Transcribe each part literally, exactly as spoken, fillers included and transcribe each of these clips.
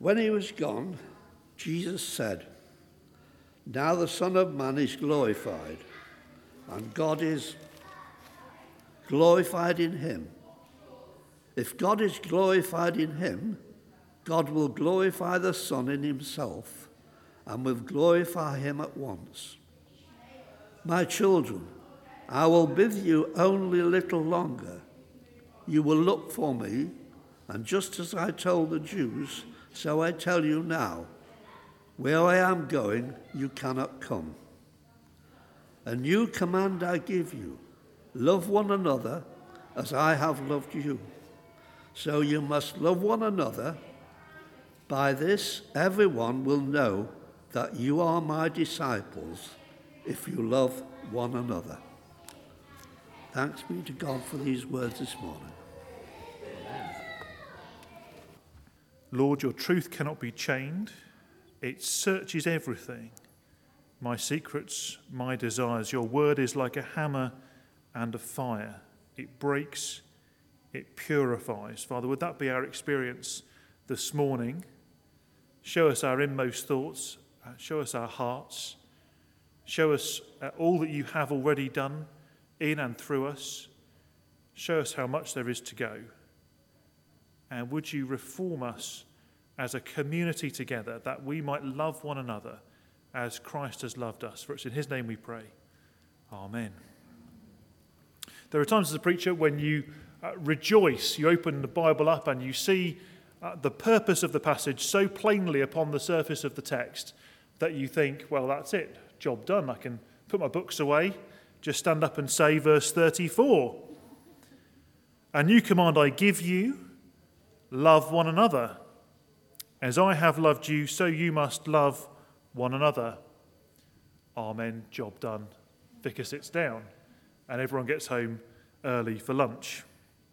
When he was gone, Jesus said, "Now the Son of Man is glorified, and God is glorified in him. If God is glorified in him, God will glorify the Son in himself, and will glorify him at once. My children, I will be with you only a little longer. You will look for me, and just as I told the Jews, so I tell you now, where I am going, you cannot come. A new command I give you, love one another as I have loved you. So you must love one another. By this, everyone will know that you are my disciples, if you love one another." Thanks be to God for these words this morning. Lord, your truth cannot be chained. It searches everything, my secrets, my desires. Your word is like a hammer and a fire. It breaks, it purifies. Father, would that be our experience this morning? Show us our inmost thoughts. Show us our hearts. Show us uh, all that you have already done in and through us. Show us how much there is to go. And would you reform us as a community together, that we might love one another as Christ has loved us. For it's in his name we pray. Amen. There are times as a preacher when you uh, rejoice, you open the Bible up and you see uh, the purpose of the passage so plainly upon the surface of the text that you think, well, that's it, job done. I can put my books away, just stand up and say verse thirty-four. "A new command I give you, love one another. As I have loved you, so you must love one another." Amen, job done. Vicar sits down and everyone gets home early for lunch.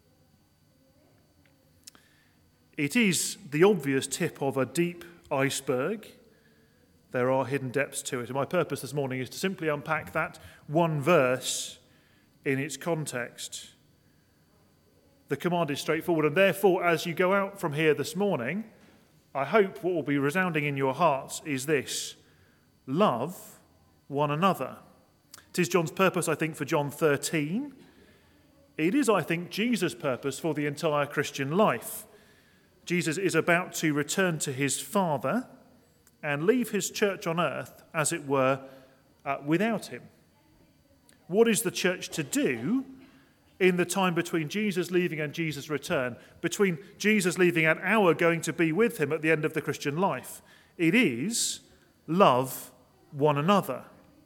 It is the obvious tip of a deep iceberg. There are hidden depths to it. And my purpose this morning is to simply unpack that one verse in its context. The command is straightforward, and therefore, as you go out from here this morning, I hope what will be resounding in your hearts is this: love one another. It is John's purpose, I think, for John thirteen. It is, I think, Jesus' purpose for the entire Christian life. Jesus is about to return to his Father and leave his church on earth, as it were, uh, without him. What is the church to do in the time between Jesus leaving and Jesus' return, between Jesus leaving and our going to be with him at the end of the Christian life? It is love one another.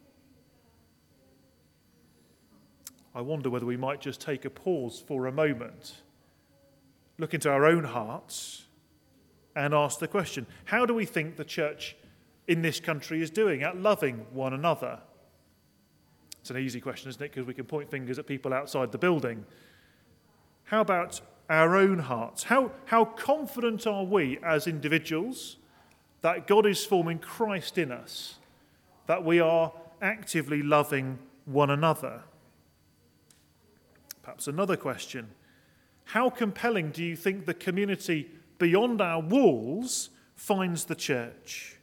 I wonder whether we might just take a pause for a moment, look into our own hearts and ask the question, how do we think the church in this country is doing at loving one another? It's an easy question, isn't it? Because we can point fingers at people outside the building. How about our own hearts? How, how confident are we as individuals that God is forming Christ in us, that we are actively loving one another? Perhaps another question. How compelling do you think the community beyond our walls finds the church?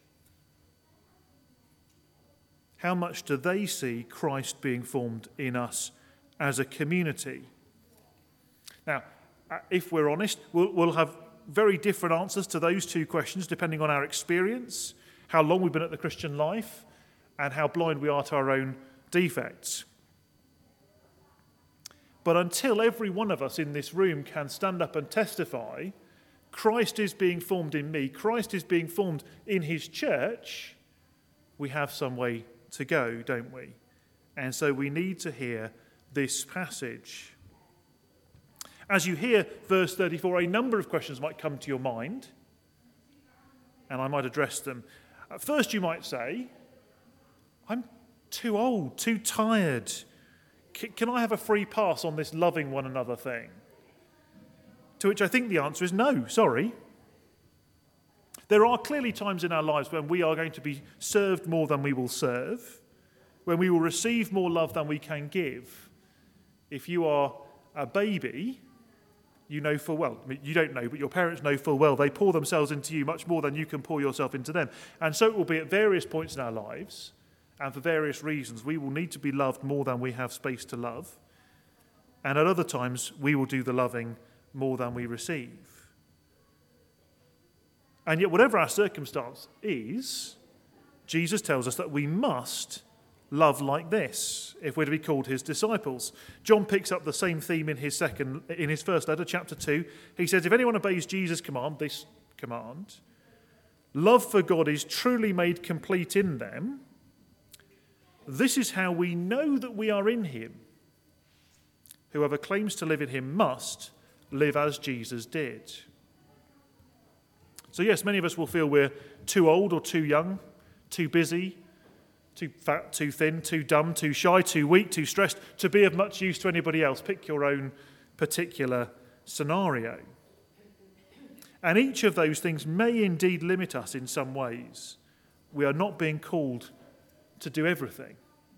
How much do they see Christ being formed in us as a community? Now, if we're honest, we'll, we'll have very different answers to those two questions depending on our experience, how long we've been at the Christian life, and how blind we are to our own defects. But until every one of us in this room can stand up and testify, Christ is being formed in me, Christ is being formed in his church, we have some way to go, don't we? And so we need to hear this passage. As you hear verse thirty-four, a number of questions might come to your mind, and I might address them. At first you might say, I'm too old, too tired. Can I have a free pass on this loving one another thing? To which I think the answer is no, sorry. There are clearly times in our lives when we are going to be served more than we will serve, when we will receive more love than we can give. If you are a baby, you know full well. I mean, you don't know, but your parents know full well. They pour themselves into you much more than you can pour yourself into them. And so it will be at various points in our lives, and for various reasons, we will need to be loved more than we have space to love. And at other times, we will do the loving more than we receive. And yet, whatever our circumstance is, Jesus tells us that we must love like this if we're to be called his disciples. John picks up the same theme in his second, in his first letter, chapter two. He says, if anyone obeys Jesus' command, this command, love for God is truly made complete in them. This is how we know that we are in him. Whoever claims to live in him must live as Jesus did. So yes, many of us will feel we're too old or too young, too busy, too fat, too thin, too dumb, too shy, too weak, too stressed to be of much use to anybody else. Pick your own particular scenario. And each of those things may indeed limit us in some ways. We are not being called to do everything.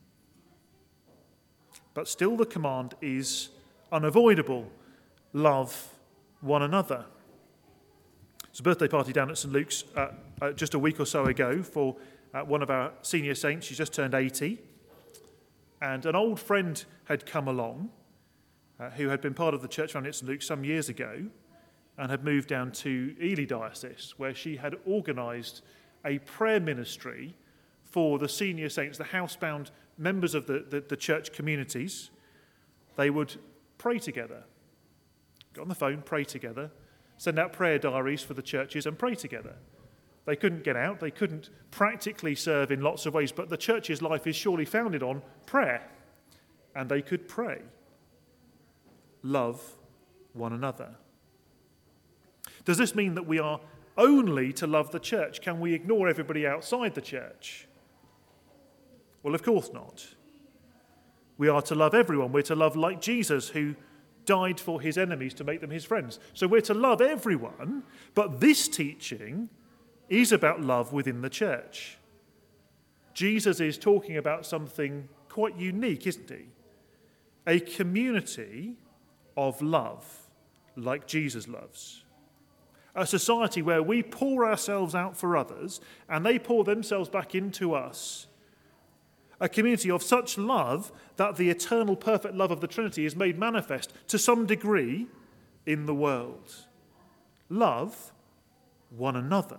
But still the command is unavoidable. Love one another. It's a birthday party down at St Luke's uh, uh, just a week or so ago for uh, one of our senior saints. She's just turned eighty. And an old friend had come along uh, who had been part of the church family at St Luke's some years ago and had moved down to Ely Diocese, where she had organised a prayer ministry for the senior saints, the housebound members of the, the, the church communities. They would pray together, get on the phone, pray together, send out prayer diaries for the churches and pray together. They couldn't get out, they couldn't practically serve in lots of ways, but the church's life is surely founded on prayer. And they could pray. Love one another. Does this mean that we are only to love the church? Can we ignore everybody outside the church? Well, of course not. We are to love everyone. We're to love like Jesus, who died for his enemies to make them his friends. So we're to love everyone, but this teaching is about love within the church. Jesus is talking about something quite unique, isn't he? A community of love, like Jesus loves. A society where we pour ourselves out for others and they pour themselves back into us. A community of such love that the eternal perfect love of the Trinity is made manifest to some degree in the world. Love one another.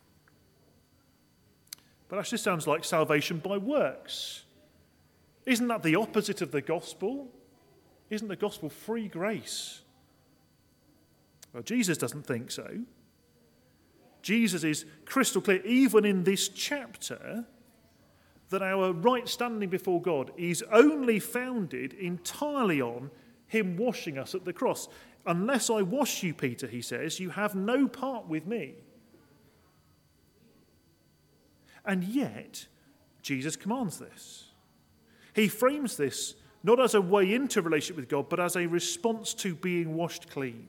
But actually sounds like salvation by works. Isn't that the opposite of the gospel? Isn't the gospel free grace? Well, Jesus doesn't think so. Jesus is crystal clear, even in this chapter, that our right standing before God is only founded entirely on him washing us at the cross. Unless I wash you, Peter, he says, you have no part with me. And yet, Jesus commands this. He frames this not as a way into relationship with God, but as a response to being washed clean.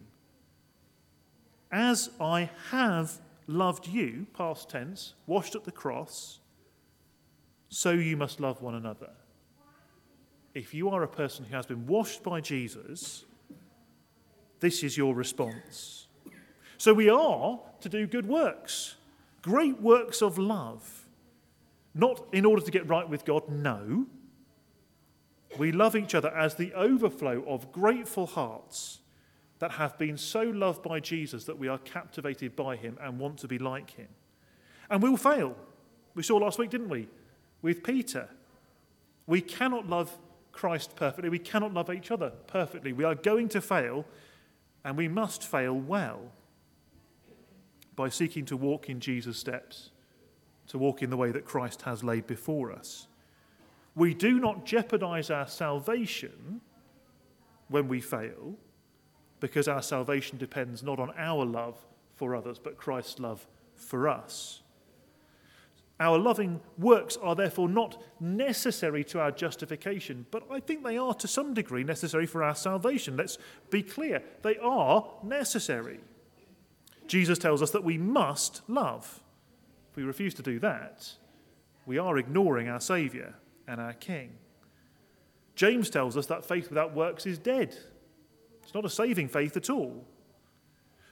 As I have loved you, past tense, washed at the cross, so you must love one another. If you are a person who has been washed by Jesus, this is your response. So we are to do good works, great works of love. Not in order to get right with God, no. We love each other as the overflow of grateful hearts that have been so loved by Jesus that we are captivated by him and want to be like him. And we'll fail. We saw last week, didn't we, with Peter. We cannot love Christ perfectly. We cannot love each other perfectly. We are going to fail, and we must fail well by seeking to walk in Jesus' steps, to walk in the way that Christ has laid before us. We do not jeopardize our salvation when we fail, because our salvation depends not on our love for others, but Christ's love for us. Our loving works are therefore not necessary to our justification, but I think they are to some degree necessary for our salvation. Let's be clear, they are necessary. Jesus tells us that we must love. If we refuse to do that, we are ignoring our Saviour and our King. James tells us that faith without works is dead. It's not a saving faith at all.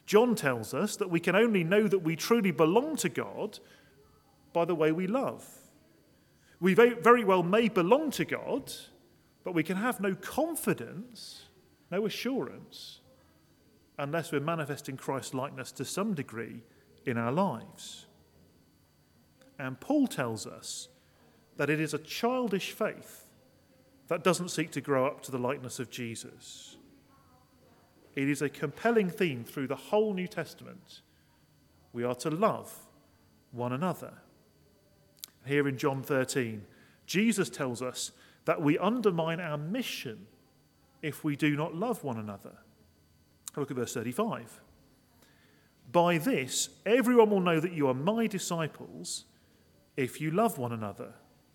John tells us that we can only know that we truly belong to God by the way we love. We very well may belong to God, but we can have no confidence, no assurance, unless we're manifesting Christ's likeness to some degree in our lives. And Paul tells us that it is a childish faith that doesn't seek to grow up to the likeness of Jesus. It is a compelling theme through the whole New Testament. We are to love one another. Here in John thirteen, Jesus tells us that we undermine our mission if we do not love one another. Look at verse thirty-five. By this, everyone will know that you are my disciples if you love one another.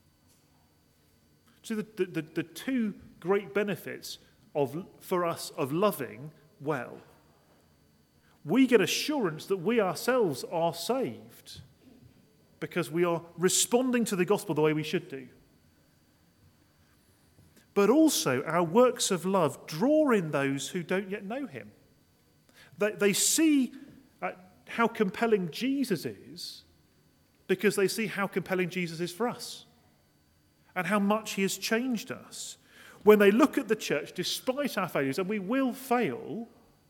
So the, the, the two great benefits of, for us of loving well. We get assurance that we ourselves are saved because we are responding to the gospel the way we should do. But also our works of love draw in those who don't yet know him. They, they see uh, how compelling Jesus is because they see how compelling Jesus is for us and how much he has changed us. When they look at the church, despite our failures, and we will fail,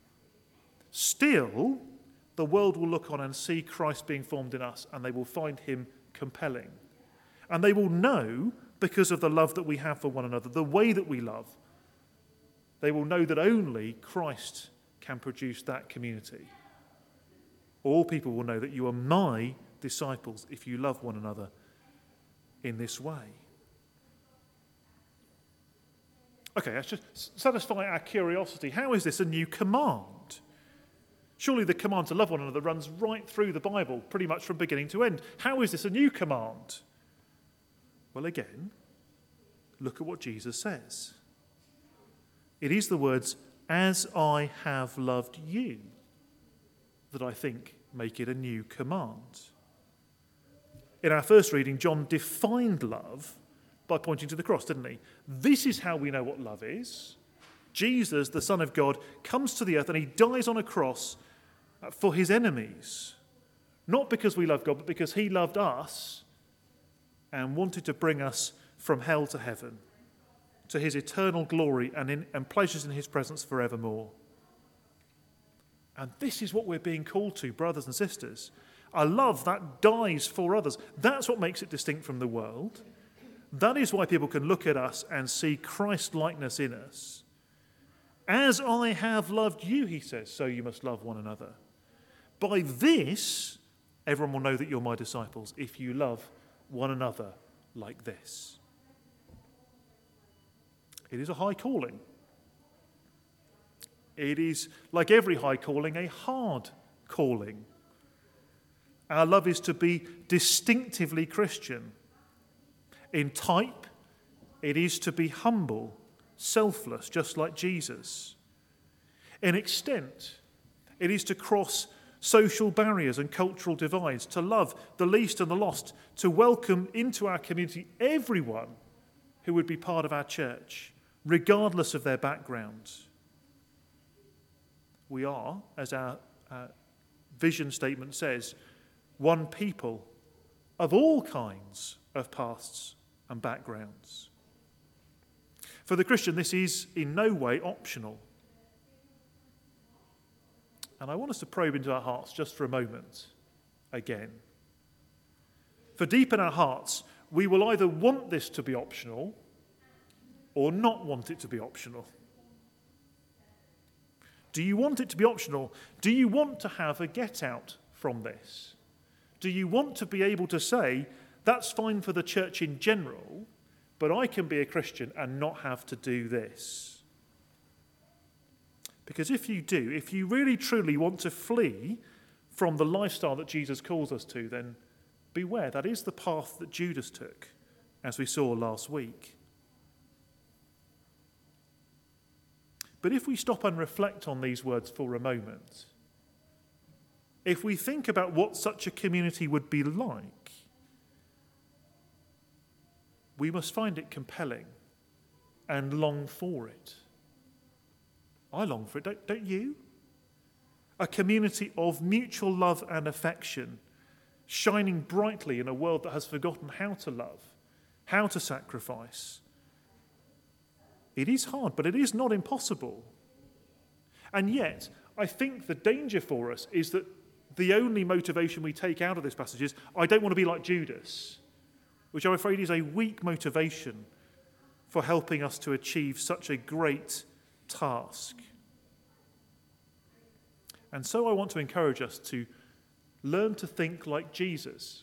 still the world will look on and see Christ being formed in us, and they will find him compelling. And they will know, because of the love that we have for one another, the way that we love, they will know that only Christ can produce that community. All people will know that you are my disciples if you love one another in this way. Okay, let's just satisfy our curiosity. How is this a new command? Surely the command to love one another runs right through the Bible, pretty much from beginning to end. How is this a new command? Well, again, look at what Jesus says. It is the words, "As I have loved you," that I think make it a new command. In our first reading, John defined love by pointing to the cross, didn't he? This is how we know what love is. Jesus, the Son of God, comes to the earth and he dies on a cross for his enemies. Not because we love God, but because he loved us and wanted to bring us from hell to heaven, to his eternal glory and, in, and pleasures in his presence forevermore. And this is what we're being called to, brothers and sisters. A love that dies for others. That's what makes it distinct from the world. That is why people can look at us and see Christ-likeness in us. As I have loved you, he says, so you must love one another. By this, everyone will know that you're my disciples, if you love one another like this. It is a high calling. It is, like every high calling, a hard calling. Our love is to be distinctively Christian. In type, it is to be humble, selfless, just like Jesus. In extent, it is to cross social barriers and cultural divides, to love the least and the lost, to welcome into our community everyone who would be part of our church, regardless of their background. We are, as our uh, vision statement says, one people of all kinds of pasts and backgrounds. For the Christian, this is in no way optional. And I want us to probe into our hearts just for a moment again. For deep in our hearts, we will either want this to be optional or not want it to be optional. Do you want it to be optional? Do you want to have a get out from this? Do you want to be able to say, that's fine for the church in general, but I can be a Christian and not have to do this? Because if you do, if you really truly want to flee from the lifestyle that Jesus calls us to, then beware. That is the path that Judas took, as we saw last week. But if we stop and reflect on these words for a moment, if we think about what such a community would be like, we must find it compelling and long for it. I long for it, don't, don't you? a community of mutual love and affection, shining brightly in a world that has forgotten how to love, how to sacrifice. It is hard, but it is not impossible. And yet, I think the danger for us is that the only motivation we take out of this passage is, I don't want to be like Judas, which I'm afraid is a weak motivation for helping us to achieve such a great task. And so I want to encourage us to learn to think like Jesus.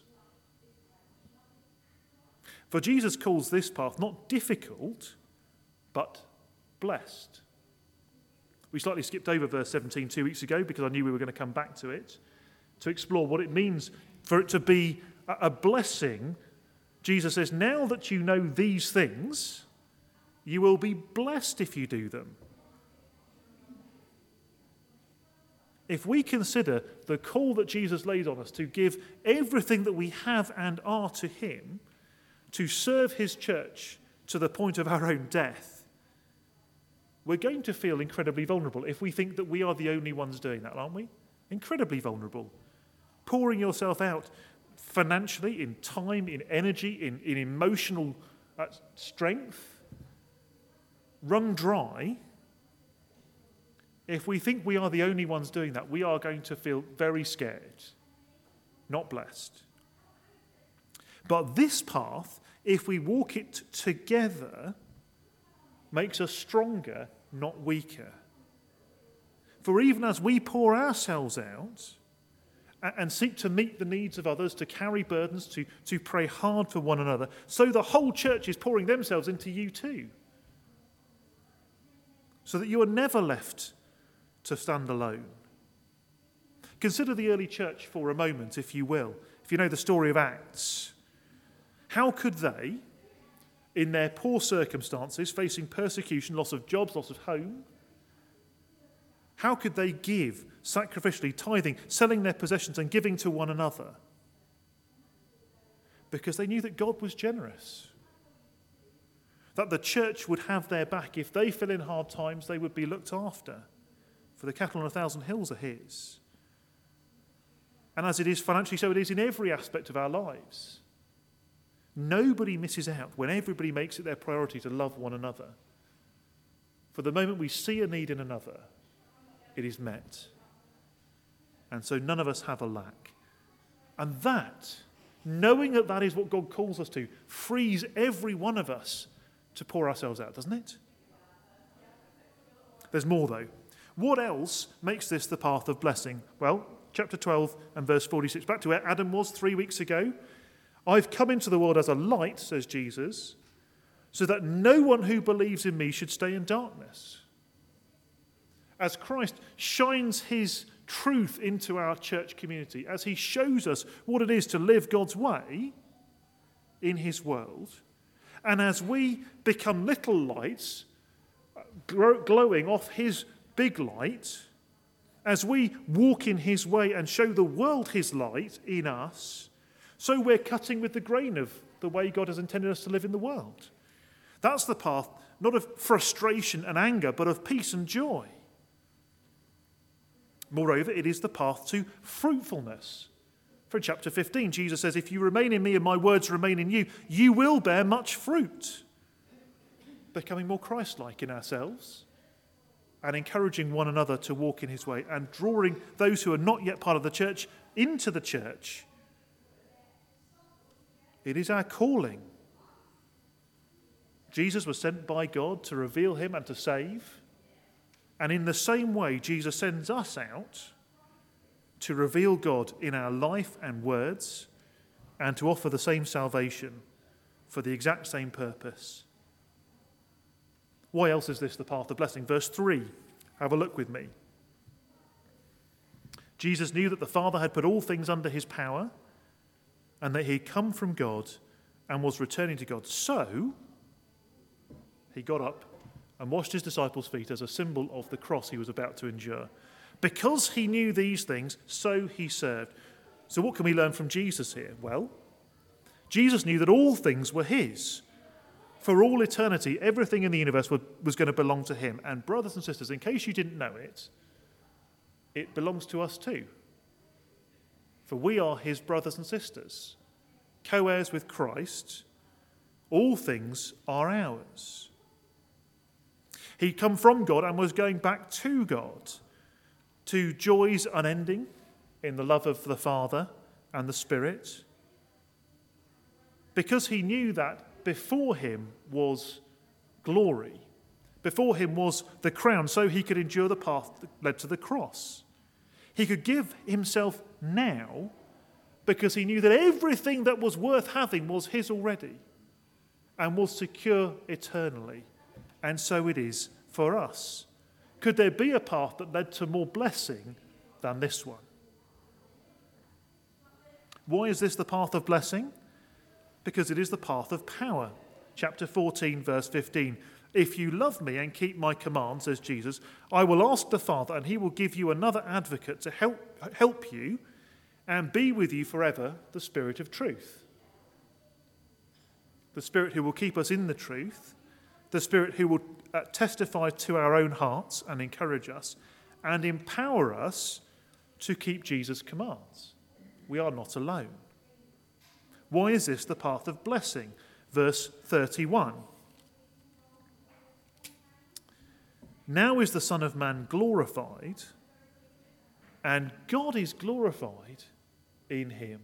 For Jesus calls this path not difficult, but blessed. We slightly skipped over verse seventeen two weeks ago because I knew we were going to come back to it, to explore what it means for it to be a blessing. Jesus says, now that you know these things, you will be blessed if you do them. If we consider the call that Jesus laid on us to give everything that we have and are to him, to serve his church to the point of our own death, we're going to feel incredibly vulnerable if we think that we are the only ones doing that, aren't we? Incredibly vulnerable. Pouring yourself out financially, in time, in energy, in, in emotional uh, strength, wrung dry. If we think we are the only ones doing that, we are going to feel very scared, not blessed. But this path, if we walk it together, makes us stronger, not weaker. For even as we pour ourselves out and seek to meet the needs of others, to carry burdens, to, to pray hard for one another, so the whole church is pouring themselves into you too. So that you are never left to stand alone. Consider the early church for a moment, if you will. If you know the story of Acts, how could they, in their poor circumstances, facing persecution, loss of jobs, loss of home, how could they give sacrificially, tithing, selling their possessions and giving to one another? Because they knew that God was generous. That the church would have their back. If they fell in hard times, they would be looked after. For the cattle on a thousand hills are his. And as it is financially, so it is in every aspect of our lives. Nobody misses out when everybody makes it their priority to love one another. For the moment we see a need in another, it is met. And so none of us have a lack. And that, knowing that that is what God calls us to, frees every one of us to pour ourselves out, doesn't it? There's more, though. What else makes this the path of blessing? Well, chapter twelve and verse forty-six, back to where Adam was three weeks ago. I've come into the world as a light, says Jesus, so that no one who believes in me should stay in darkness. As Christ shines his truth into our church community, as he shows us what it is to live God's way in his world, and as we become little lights glowing off his big light, as we walk in his way and show the world his light in us, so we're cutting with the grain of the way God has intended us to live in the world. That's the path, not of frustration and anger, but of peace and joy. Moreover, it is the path to fruitfulness. For in chapter fifteen, Jesus says, if you remain in me and my words remain in you, you will bear much fruit. Becoming more Christ-like in ourselves and encouraging one another to walk in his way and drawing those who are not yet part of the church into the church. It is our calling. Jesus was sent by God to reveal him and to save. And in the same way, Jesus sends us out to reveal God in our life and words and to offer the same salvation for the exact same purpose. Why else is this the path of blessing? Verse three, have a look with me. Jesus knew that the Father had put all things under his power and that he had come from God and was returning to God. So he got up and washed his disciples' feet as a symbol of the cross he was about to endure. Because he knew these things, so he served. So what can we learn from Jesus here? Well, Jesus knew that all things were his. For all eternity, everything in the universe was going to belong to him. And brothers and sisters, in case you didn't know it, it belongs to us too. For we are his brothers and sisters, co-heirs with Christ. All things are ours. He'd come from God and was going back to God, to joys unending in the love of the Father and the Spirit, because he knew that before him was glory, before him was the crown, so he could endure the path that led to the cross. He could give himself now because he knew that everything that was worth having was his already and was secure eternally. And so it is for us. Could there be a path that led to more blessing than this one? Why is this the path of blessing? Because it is the path of power. Chapter fourteen, verse fifteen. If you love me and keep my commands, says Jesus, I will ask the Father, and he will give you another advocate to help, help you and be with you forever, the Spirit of truth. The Spirit who will keep us in the truth, the Spirit who will uh, testify to our own hearts and encourage us and empower us to keep Jesus' commands. We are not alone. Why is this the path of blessing? Verse thirty-one. Now is the Son of Man glorified, and God is glorified in him.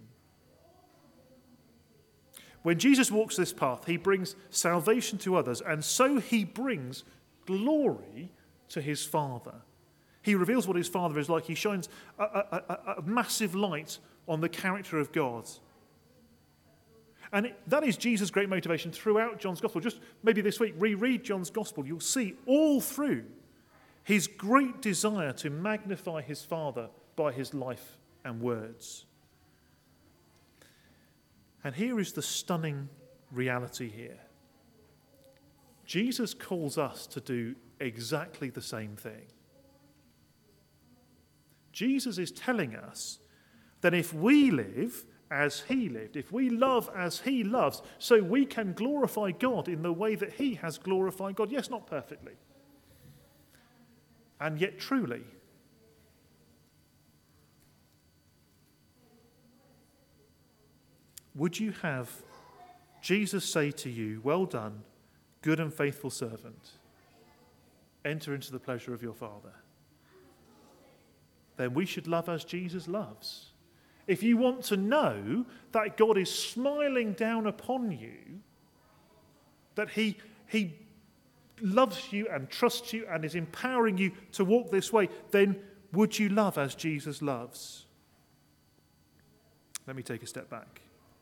When Jesus walks this path, he brings salvation to others, and so he brings glory to his Father. He reveals what his Father is like. He shines a, a, a, a massive light on the character of God. And it, that is Jesus' great motivation throughout John's Gospel. Just maybe this week, reread John's Gospel. You'll see all through his great desire to magnify his Father by his life and words. And here is the stunning reality here. Jesus calls us to do exactly the same thing. Jesus is telling us that if we live as he lived, if we love as he loves, so we can glorify God in the way that he has glorified God. Yes, not perfectly, and yet truly. Would you have Jesus say to you, well done, good and faithful servant, enter into the pleasure of your Father? Then we should love as Jesus loves. If you want to know that God is smiling down upon you, that he, he loves you and trusts you and is empowering you to walk this way, then would you love as Jesus loves? Let me take a step back.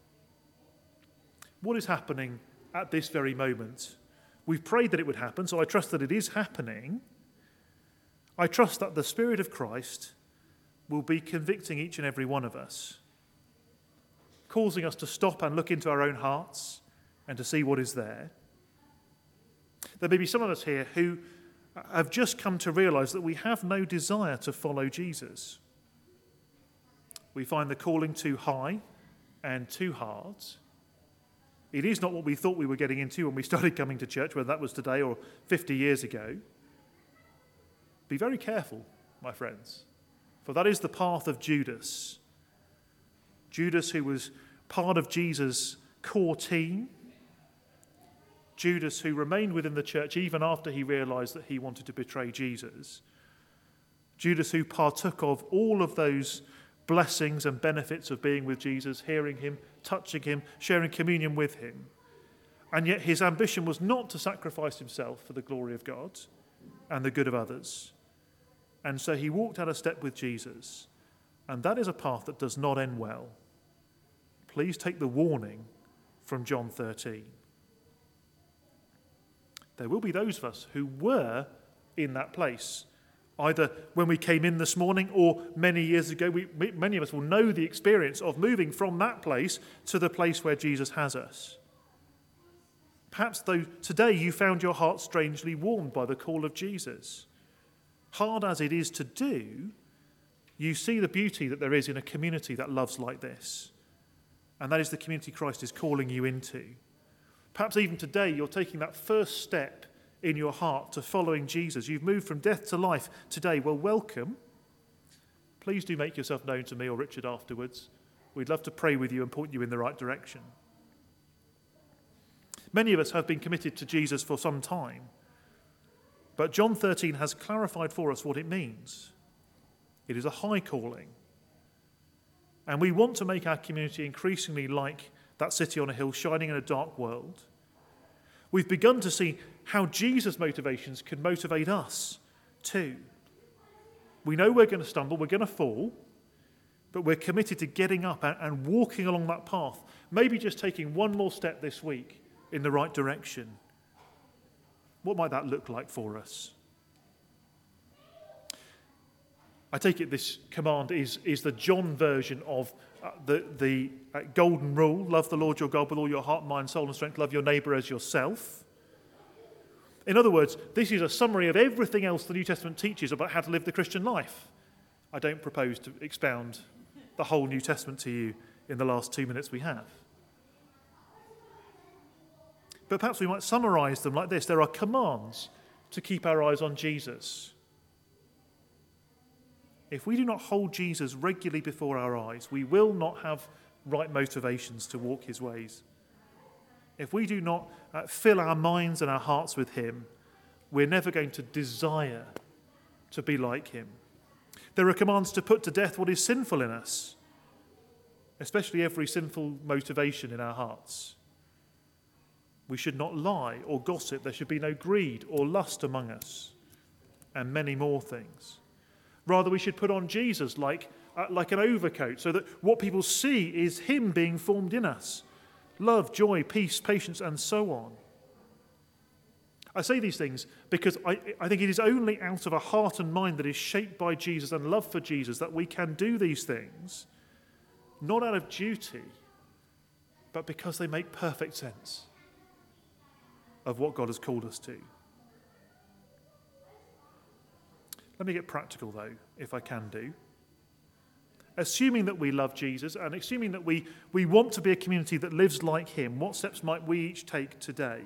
What is happening at this very moment? We've prayed that it would happen, so I trust that it is happening. I trust that the Spirit of Christ will be convicting each and every one of us, causing us to stop and look into our own hearts and to see what is there. There may be some of us here who have just come to realise that we have no desire to follow Jesus. We find the calling too high and too hard. It is not what we thought we were getting into when we started coming to church, whether that was today or fifty years ago. Be very careful, my friends, for that is the path of Judas. Judas, who was part of Jesus' core team. Judas, who remained within the church even after he realised that he wanted to betray Jesus. Judas, who partook of all of those blessings and benefits of being with Jesus, hearing him, touching him, sharing communion with him. And yet his ambition was not to sacrifice himself for the glory of God and the good of others. And so he walked out a step with Jesus. And that is a path that does not end well. Please take the warning from John thirteen. There will be those of us who were in that place, either when we came in this morning or many years ago. We, many of us will know the experience of moving from that place to the place where Jesus has us. Perhaps though today you found your heart strangely warmed by the call of Jesus. Hard as it is to do, you see the beauty that there is in a community that loves like this. And that is the community Christ is calling you into. Perhaps even today you're taking that first step in your heart to following Jesus. You've moved from death to life today. Well, welcome. please do make yourself known to me or Richard afterwards. We'd love to pray with you and point you in the right direction. Many of us have been committed to Jesus for some time, but John thirteen has clarified for us what it means. It is a high calling. And we want to make our community increasingly like that city on a hill shining in a dark world. We've begun to see how Jesus' motivations can motivate us too. We know we're going to stumble, we're going to fall, but we're committed to getting up and walking along that path, maybe just taking one more step this week in the right direction. What might that look like for us? I take it this command is, is the John version of uh, the, the uh, golden rule: love the Lord your God with all your heart, mind, soul and strength, love your neighbour as yourself. In other words, this is a summary of everything else the New Testament teaches about how to live the Christian life. I don't propose to expound the whole New Testament to you in the last two minutes we have. But perhaps we might summarise them like this. There are commands to keep our eyes on Jesus. If we do not hold Jesus regularly before our eyes, we will not have right motivations to walk his ways. If we do not uh, fill our minds and our hearts with him, we're never going to desire to be like him. There are commands to put to death what is sinful in us, especially every sinful motivation in our hearts. We should not lie or gossip. There should be no greed or lust among us, and many more things. Rather, we should put on Jesus like, uh, like an overcoat, so that what people see is him being formed in us. Love, joy, peace, patience, and so on. I say these things because I, I think it is only out of a heart and mind that is shaped by Jesus and love for Jesus that we can do these things, not out of duty, but because they make perfect sense of what God has called us to. Let me get practical, though, if I can do. Assuming that we love Jesus and assuming that we, we want to be a community that lives like him, what steps might we each take today?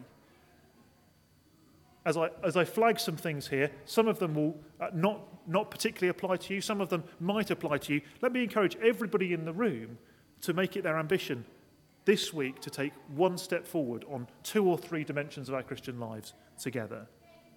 As I, as I flag some things here, some of them will uh, not, not particularly apply to you, some of them might apply to you. Let me encourage everybody in the room to make it their ambition this week to take one step forward on two or three dimensions of our Christian lives together.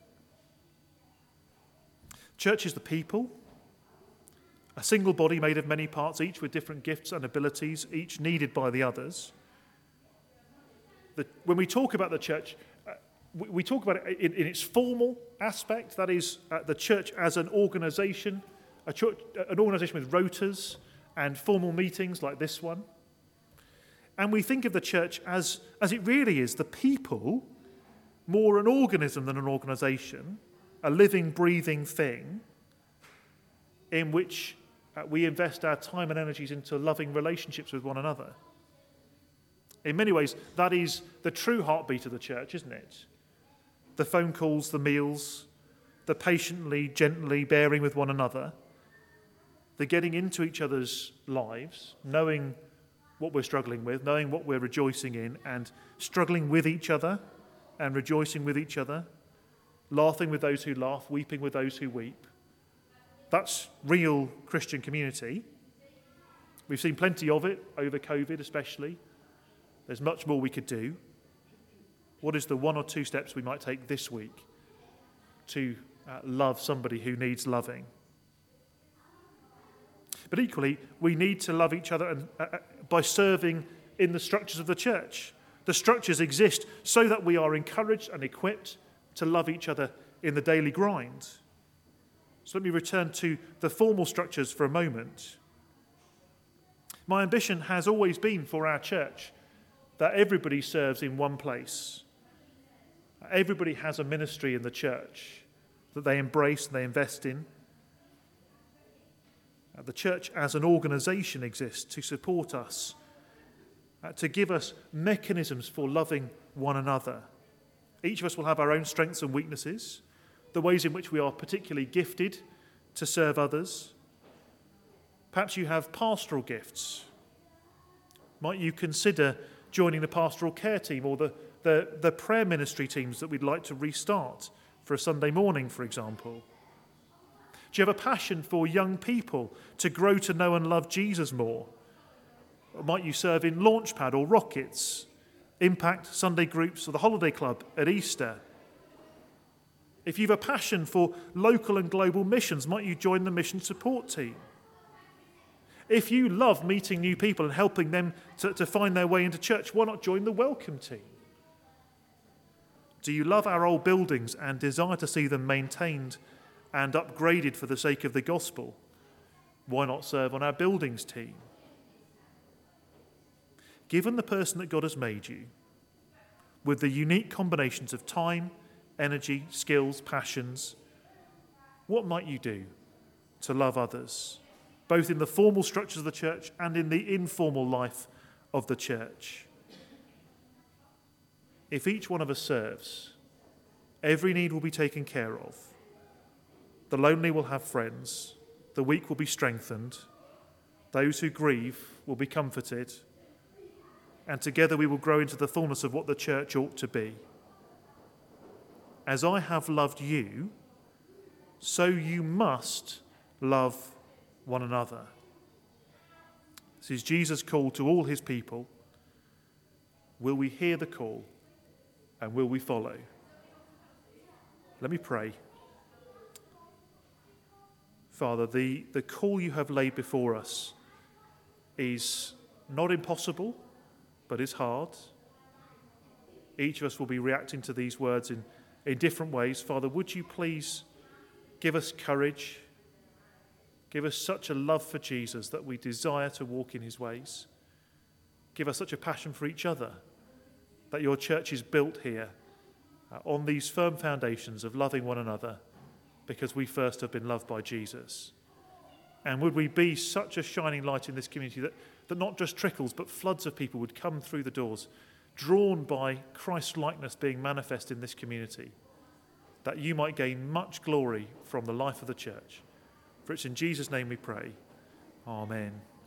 Church is the people, a single body made of many parts, each with different gifts and abilities, each needed by the others. The, when we talk about the church, uh, we, we talk about it in, in its formal aspect, that is, uh, the church as an organisation, a church, an organisation with rotas and formal meetings like this one. And we think of the church as, as it really is, the people, more an organism than an organisation, a living, breathing thing in which uh, we invest our time and energies into loving relationships with one another. In many ways, that is the true heartbeat of the church, isn't it? The phone calls, the meals, the patiently, gently bearing with one another, the getting into each other's lives, knowing what we're struggling with, knowing what we're rejoicing in, and struggling with each other and rejoicing with each other, laughing with those who laugh, weeping with those who weep. That's real Christian community. We've seen plenty of it over COVID especially. There's much more we could do. What is the one or two steps we might take this week to uh, love somebody who needs loving? But equally, we need to love each other and, uh, by serving in the structures of the church. The structures exist so that we are encouraged and equipped to love each other in the daily grind. So let me return to the formal structures for a moment. My ambition has always been for our church that everybody serves in one place. Everybody has a ministry in the church that they embrace and they invest in. The church as an organisation exists to support us, to give us mechanisms for loving one another. Each of us will have our own strengths and weaknesses, the ways in which we are particularly gifted to serve others. Perhaps you have pastoral gifts. Might you consider joining the pastoral care team or the, the, the prayer ministry teams that we'd like to restart for a Sunday morning, for example? Do you have a passion for young people to grow to know and love Jesus more? Or might you serve in Launchpad or Rockets, Impact, Sunday groups, or the Holiday Club at Easter? If you have a passion for local and global missions, might you join the mission support team? If you love meeting new people and helping them to, to find their way into church, why not join the welcome team? Do you love our old buildings and desire to see them maintained and upgraded for the sake of the gospel? Why not serve on our buildings team? Given the person that God has made you, with the unique combinations of time, energy, skills, passions, what might you do to love others, both in the formal structures of the church and in the informal life of the church? If each one of us serves, every need will be taken care of. The lonely will have friends, the weak will be strengthened, those who grieve will be comforted, and together we will grow into the fullness of what the church ought to be. As I have loved you, so you must love one another. This is Jesus' call to all his people. Will we hear the call and will we follow? Let me pray. Father, the, the call you have laid before us is not impossible, but is hard. Each of us will be reacting to these words in, in different ways. Father, would you please give us courage, give us such a love for Jesus that we desire to walk in his ways. Give us such a passion for each other that your church is built here uh, on these firm foundations of loving one another because we first have been loved by Jesus. And would we be such a shining light in this community that, that not just trickles but floods of people would come through the doors, drawn by Christ's likeness being manifest in this community, that you might gain much glory from the life of the church. For it's in Jesus' name we pray. Amen.